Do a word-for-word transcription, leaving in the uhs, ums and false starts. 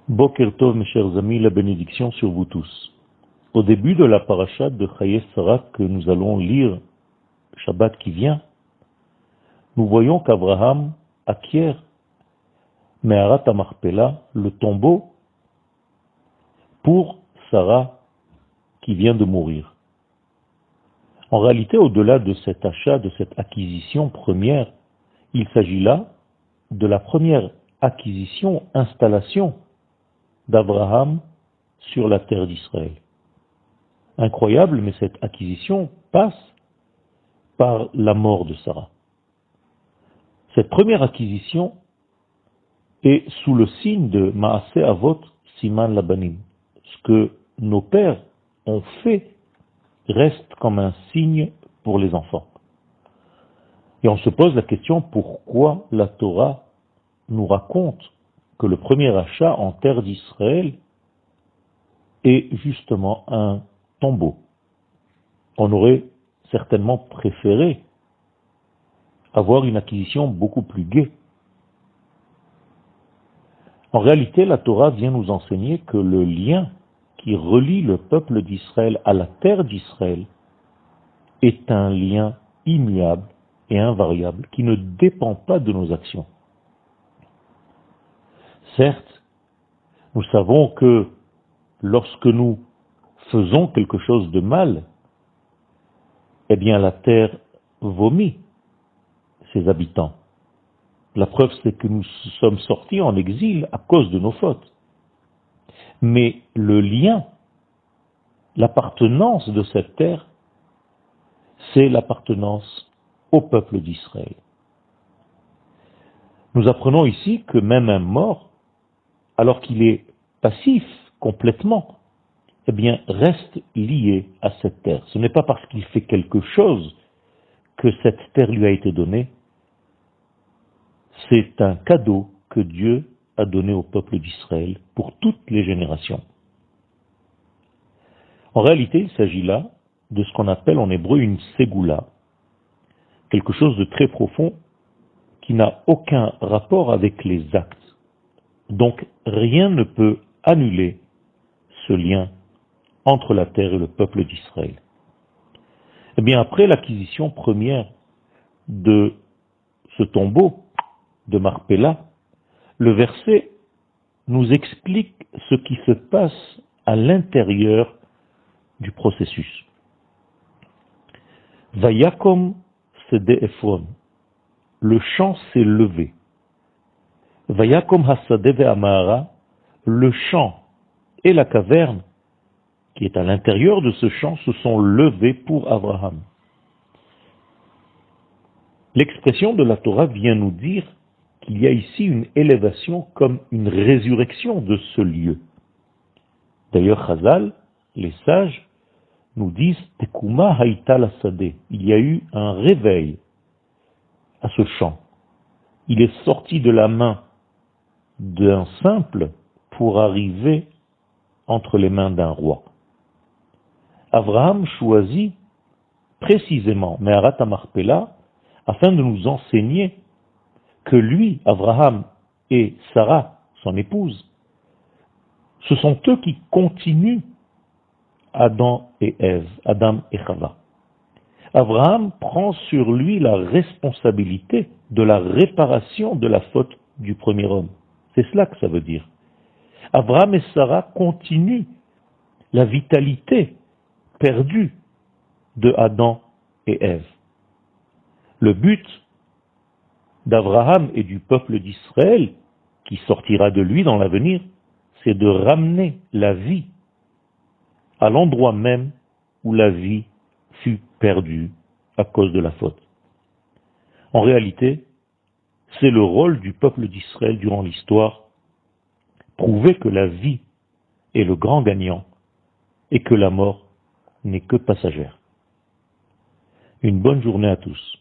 Boker Tov, mes chers amis, la bénédiction sur vous tous. Au début de la paracha de Chayei Sarah que nous allons lire Shabbat qui vient, nous voyons qu'Abraham acquiert Meharat HaMachpelah, le tombeau, pour Sarah qui vient de mourir. En réalité, au-delà de cet achat, de cette acquisition première, il s'agit là de la première acquisition, installation d'Abraham sur la terre d'Israël. Incroyable, mais cette acquisition passe par la mort de Sarah. Cette première acquisition est sous le signe de Maaseh Avot Siman Labanim. Ce que nos pères ont fait reste comme un signe pour les enfants. Et on se pose la question pourquoi la Torah nous raconte que le premier achat en terre d'Israël est justement un tombeau. On aurait certainement préféré avoir une acquisition beaucoup plus gaie. En réalité, la Torah vient nous enseigner que le lien qui relie le peuple d'Israël à la terre d'Israël est un lien immuable et invariable qui ne dépend pas de nos actions. Certes, nous savons que lorsque nous faisons quelque chose de mal, eh bien la terre vomit ses habitants. La preuve, c'est que nous sommes sortis en exil à cause de nos fautes. Mais le lien, l'appartenance de cette terre, c'est l'appartenance au peuple d'Israël. Nous apprenons ici que même un mort, alors qu'il est passif complètement, eh bien, reste lié à cette terre. Ce n'est pas parce qu'il fait quelque chose que cette terre lui a été donnée. C'est un cadeau que Dieu a donné au peuple d'Israël pour toutes les générations. En réalité, il s'agit là de ce qu'on appelle en hébreu une ségoula, quelque chose de très profond qui n'a aucun rapport avec les actes. Donc rien ne peut annuler ce lien entre la terre et le peuple d'Israël. Eh bien, après l'acquisition première de ce tombeau de Marpella, le verset nous explique ce qui se passe à l'intérieur du processus. Vayakom sede Ephron, le champ s'est levé. Vayakom hasade ve'amahara, le champ et la caverne qui est à l'intérieur de ce champ se sont levés pour Abraham. L'expression de la Torah vient nous dire qu'il y a ici une élévation comme une résurrection de ce lieu. D'ailleurs, Chazal, les sages, nous disent Tekuma haïta lasade. Il y a eu un réveil à ce champ. Il est sorti de la main d'un simple pour arriver entre les mains d'un roi. Abraham choisit précisément Meharat HaMachpelah afin de nous enseigner que lui, Abraham et Sarah, son épouse, ce sont eux qui continuent Adam et Ève, Adam et Chava. Abraham prend sur lui la responsabilité de la réparation de la faute du premier homme. C'est cela que ça veut dire. Abraham et Sarah continuent la vitalité perdue de Adam et Ève. Le but d'Abraham et du peuple d'Israël, qui sortira de lui dans l'avenir, c'est de ramener la vie à l'endroit même où la vie fut perdue à cause de la faute. En réalité, c'est le rôle du peuple d'Israël durant l'histoire, prouver que la vie est le grand gagnant et que la mort n'est que passagère. Une bonne journée à tous.